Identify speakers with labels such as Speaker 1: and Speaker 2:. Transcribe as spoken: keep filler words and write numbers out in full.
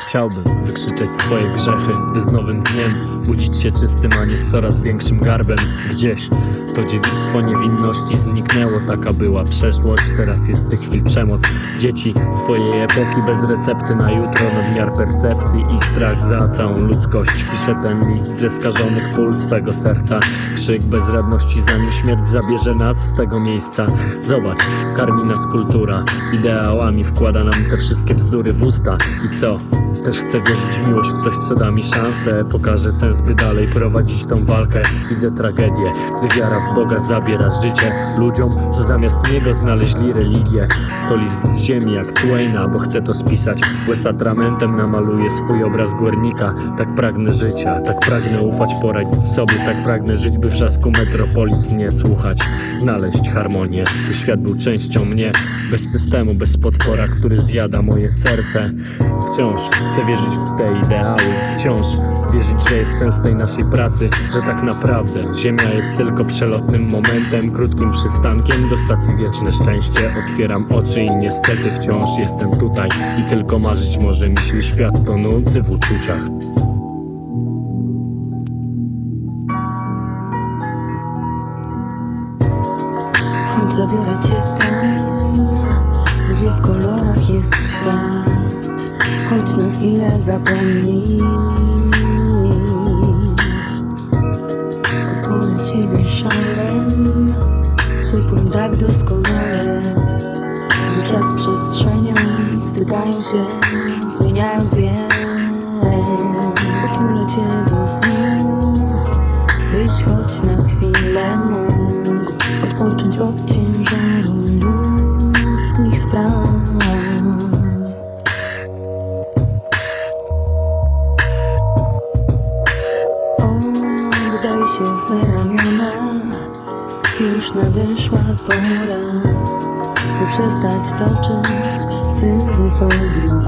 Speaker 1: Chciałbym wykrzyczeć swoje grzechy, by z nowym dniem budzić się czystym, a nie z coraz większym garbem. Gdzieś to dziewictwo niewinności zniknęło, taka była przeszłość, teraz jest tych chwil przemoc. Dzieci swojej epoki bez recepty na jutro, nadmiar percepcji i strach za całą ludzkość. Pisze ten list ze skażonych pól swego serca, krzyk bezradności zanim śmierć zabierze nas z tego miejsca. Zobacz, karmi nas kultura, ideałami wkłada nam te wszystkie bzdury w usta. I co? Też chcę wierzyć w miłość, w coś co da mi szansę, pokaże sens, by dalej prowadzić tą walkę. Widzę tragedię, gdy wiara w Boga zabiera życie ludziom, co zamiast Niego znaleźli religię. To list z ziemi jak Twaina, bo chcę to spisać. Łez atramentem namaluję swój obraz górnika. Tak pragnę życia, tak pragnę ufać, poradzić sobie. Tak pragnę żyć, by wrzasku metropolis nie słuchać. Znaleźć harmonię, by świat był częścią mnie. Bez systemu, bez potwora, który zjada moje serce. Wciąż chcę wierzyć w te ideały, wciąż wierzyć, że jest sens tej naszej pracy, że tak naprawdę Ziemia jest tylko przelotnym momentem, krótkim przystankiem do stacji wieczne szczęście. Otwieram oczy i niestety wciąż jestem tutaj i tylko marzyć może myśli świat tonący w uczuciach.
Speaker 2: Chodź, zabiorę cię tam, gdzie w kolorach jest świat. Chodź na chwilę, zapomnij. Otulę ciebie szalem, ciepłym tak doskonale, że czas z przestrzenią stykają się, zmieniając bieg. Otulę cię do snu, byś choć na chwilę mógł odpocząć od ciężaru ludzkich spraw. Oddaj się w me ramiona, już nadeszła pora, by przestać toczyć syzyfowie